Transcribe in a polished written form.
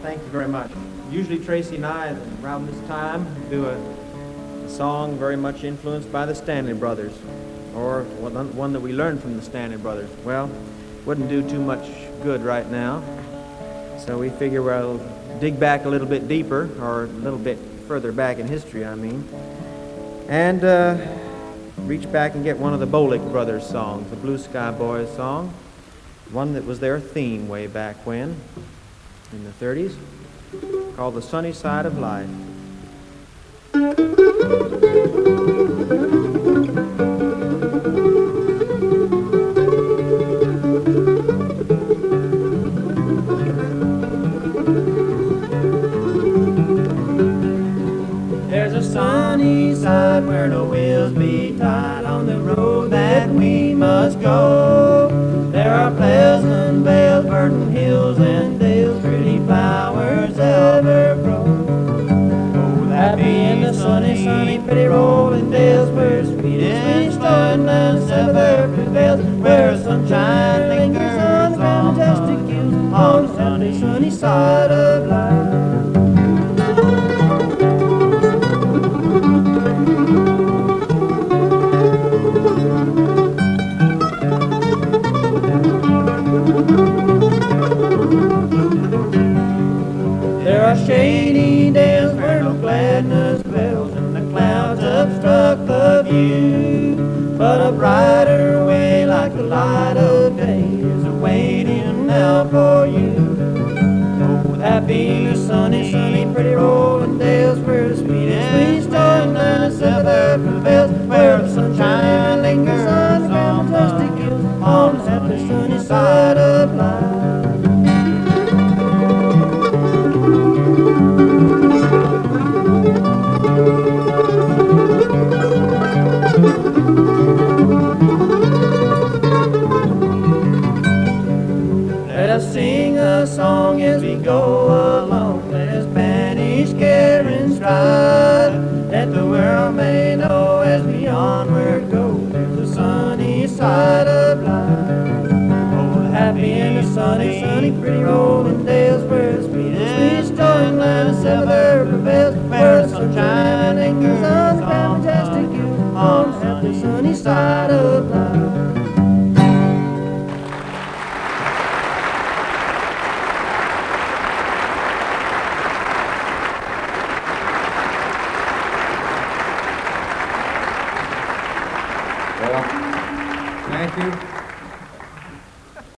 thank you very much. Usually Tracy and I, around this time, do a song very much influenced by the Stanley Brothers, or one that we learned from the Stanley Brothers. Well, wouldn't do too much good right now, so we figure we'll dig back a little bit deeper, or a little bit further back in history, I mean, and reach back and get one of the Bolick Brothers songs, the Blue Sky Boys song, one that was their theme way back when, in the 30s, called The Sunny Side of Life. There's a sunny side where no wheels be tied on the road that we must go. There are pleasant vales, verdant hills, and dales, pretty flowers ever grow. Oh, that being the sunny, sunny, pretty rolling dales, where sweet and sweet and ever prevails, where sunshine lingers on the fantastic hills, on the sunny, sunny side of life. There are shady days where no gladness dwells, and the clouds obstruct the view. But a brighter way, like the light of day, is awaiting now for you. Oh, that being the sunny, sunny, pretty rolling dales, where the sweet and sweet stillness ever prevails, where the sunshine lingers on the fantastic hills, on the sunny, sunny side of life. Let us sing a song as we go along. Let us banish care and strife. Let the world may know as we onward go, there's a sunny side of life. Oh, happy and the sunny, sunny, pretty road.